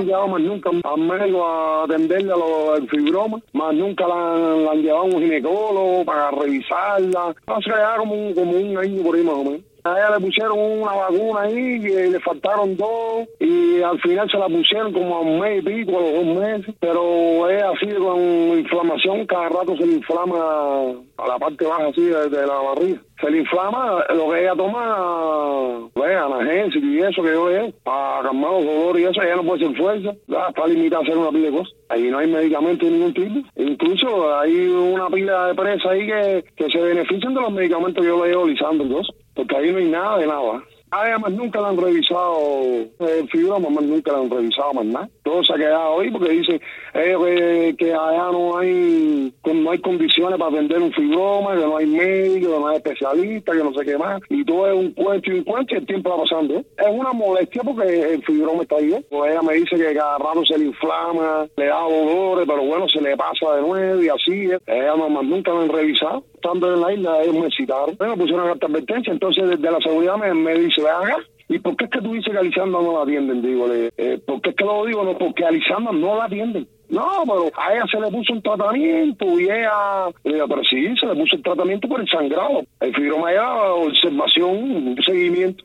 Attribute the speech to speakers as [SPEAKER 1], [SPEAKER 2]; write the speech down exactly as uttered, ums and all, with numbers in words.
[SPEAKER 1] han llevado más nunca al médico a atenderle a lo del fibroma, más nunca la, han- la han llevado a un ginecólogo para revisarla. Hace ya como un, como un año por ahí más o menos. A ella le pusieron una vacuna ahí, y le faltaron dos, y al final se la pusieron como a un mes y pico, a los dos meses, pero es así con inflamación, cada rato se le inflama a la parte baja así de, de la barriga. Se le inflama lo que ella toma, ve, analgésico y eso que yo veo, para calmar los dolores y eso, ella no puede hacer fuerza, ya, está limitada a hacer una pila de cosas. Ahí no hay medicamento de ningún tipo. Incluso hay una pila de presas ahí que, que se benefician de los medicamentos que yo le llevo Lisandro y cosas, porque ahí no hay nada de nada. A ella más nunca le han revisado el fibroma, más nunca le han revisado más nada. Todo se ha quedado ahí porque dice ellos que, que allá no hay no hay condiciones para atender un fibroma, que no hay médico, que no hay especialista, que no sé qué más. Y todo es un cuento y un cuento y el tiempo va pasando. ¿eh? Es una molestia porque el fibroma está ahí. ¿eh? Pues ella me dice que cada rato se le inflama, le da dolores, pero bueno, se le pasa de nuevo y así. ¿eh? Ella no, más nunca lo han revisado. Estando en la isla, ellos me citaron. Me pusieron una carta de advertencia, entonces desde la seguridad me, me dice, ven acá. ¿Y por qué es que tú dices que a Lisandra no la atienden? Digo, eh, ¿por qué es que lo digo? No, porque a Lisandra no la atienden. No, pero a ella se le puso un tratamiento y ella, le digo, pero sí, se le puso el tratamiento por el sangrado. El fibroma era observación, un seguimiento.